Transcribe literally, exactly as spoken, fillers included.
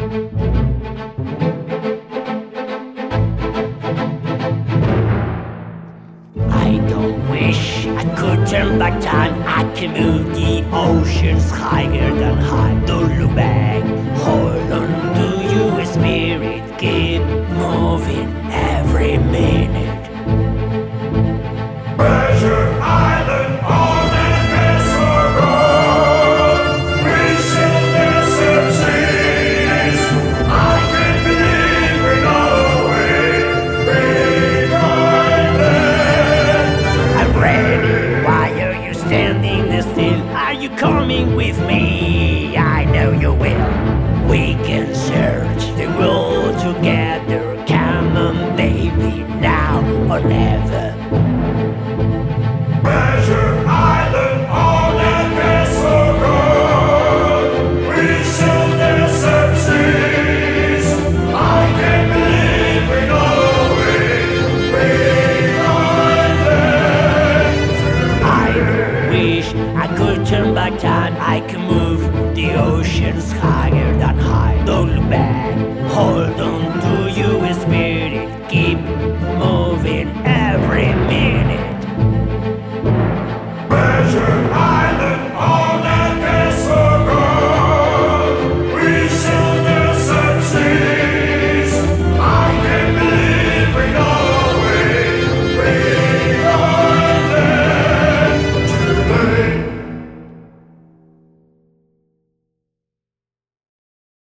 I don't wish I could turn back time. I can move the oceans higher than high. Don't look back, hold on to your spirit. Keep moving every minute. Treasure Island on that castle road, reaching desert seas. I can't believe we're not away behind them. I'm ready. Why are you standing there still? Are you coming with me? I know you will. We can search the world together. Come on, baby, now or never. Treasure Island on that castle road, reaching desert seas. I can't believe we're not away behind them. I wish I could turn back time. I can move the oceans higher than high. Don't look back, hold on to your spirit. Keep moving every minute.